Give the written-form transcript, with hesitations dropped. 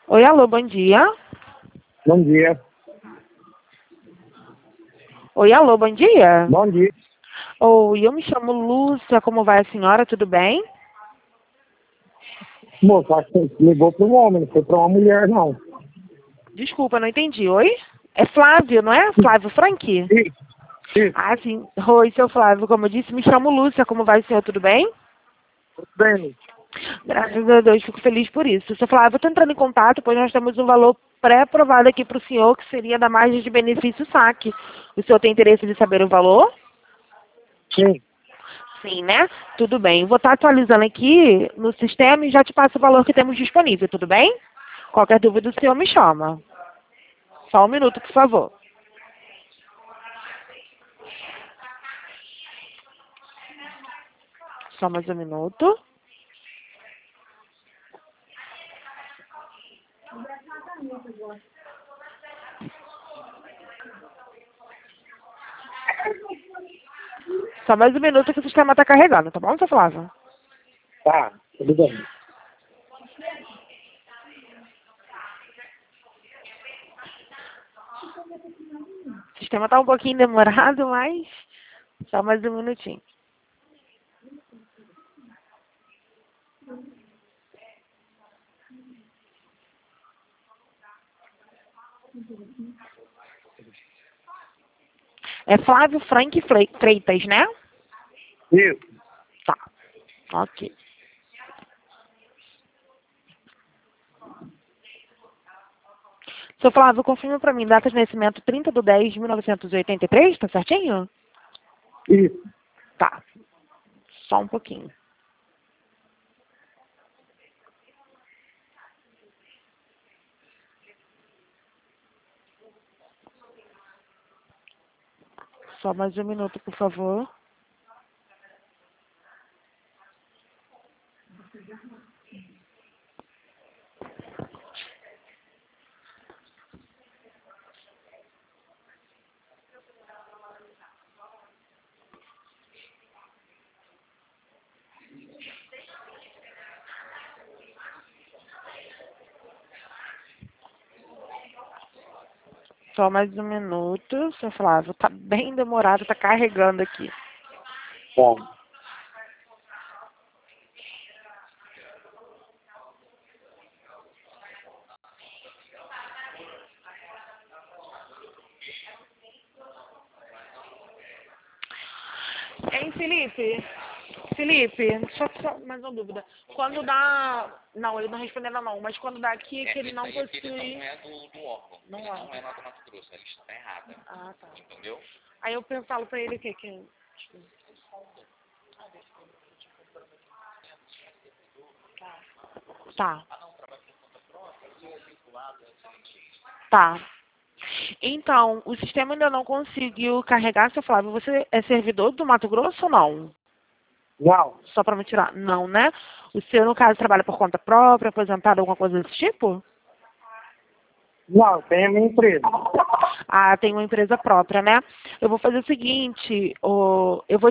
Oi, alô, bom dia. Bom dia. Oi, alô, bom dia. Bom dia. Oi, eu me chamo Lúcia, como vai a senhora, tudo bem? Moço, acho que você ligou para um homem, não foi para uma mulher, não. Desculpa, não entendi. Oi? É Flávio, não é? Flávio Franqui? Isso, isso. Ah, sim. Oi, seu Flávio, como eu disse, me chamo Lúcia, como vai, senhor, tudo bem? Tudo bem. Graças a Deus, fico feliz por isso. Seu Flávio, eu estou entrando em contato, pois nós temos um valor pré-aprovado aqui para o senhor, que seria da margem de benefício saque. O senhor tem interesse de saber o valor? Sim. Sim, né? Tudo bem. Vou estar atualizando aqui no sistema e já te passo o valor que temos disponível, tudo bem? Qualquer dúvida, o senhor me chama. Só um minuto, por favor. Só mais um minuto. Só mais um minuto que o sistema está carregando, tá bom, seu Flávio? Tá, tudo bem. O sistema está um pouquinho demorado, mas só mais um minutinho. É Flávio Frank Freitas, né? Isso. Tá. Ok. Seu Flávio, confirma para mim, data de nascimento 30/10/1983, tá certinho? Isso. Tá. Só um pouquinho. Só mais um minuto, por favor. Só mais um minuto, seu Flávio. Tá bem demorado, tá carregando aqui. Tá. Hein, Felipe? Felipe, só mais uma dúvida. Quando dá... Não, ele não respondeu não, mas quando dá aqui que ele não Isso aí é que possui... ele não é do órgão. Não Ele é. não é lá do Mato Grosso. A lista tá errada. Ah, tá. Entendeu? Aí eu falo pra ele o quê? Que... Tá. Tá. Então, o sistema ainda não conseguiu carregar, seu Flávio. Você é servidor do Mato Grosso ou não? Não. Só para me tirar. Não, né? O senhor, no caso, trabalha por conta própria, aposentado, alguma coisa desse tipo? Não, tem a minha empresa. Ah, tem uma empresa própria, né? Eu vou fazer o seguinte, eu vou